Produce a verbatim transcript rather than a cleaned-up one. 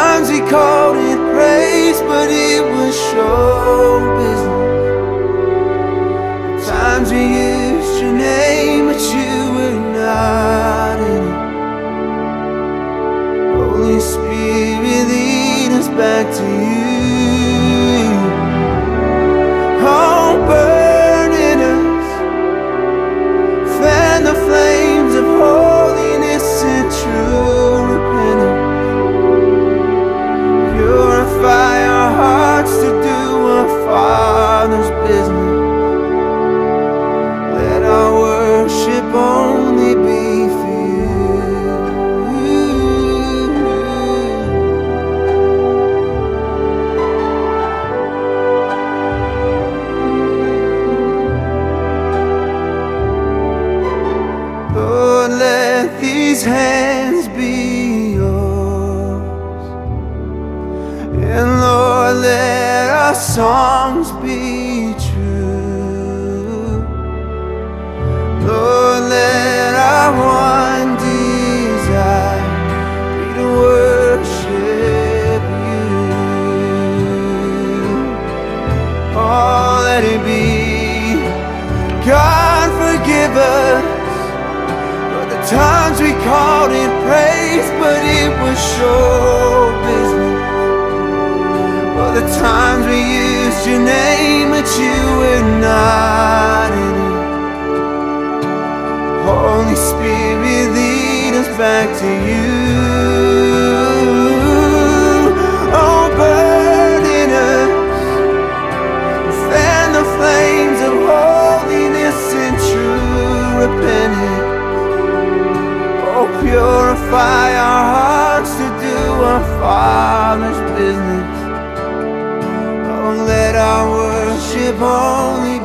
times we called it praise, but it was show business. The times we used your name, but you were not in it. Holy Spirit, lead us back to you. Oh, burn in us, fan the flames of holiness and true repentance. Purify our hearts to do our Father's business. Let our worship only be for these hands be yours, and Lord, let our songs be true. Lord, let our one desire be to worship you. Oh, let it be. God, forgive us times we called it praise, but it was show business. For the times we used your name, but you were not in it. Holy Spirit, lead us back to you. Oh, burn in us, fan the flames of holiness and true repentance. Purify our hearts to do our Father's business. Oh, let our worship only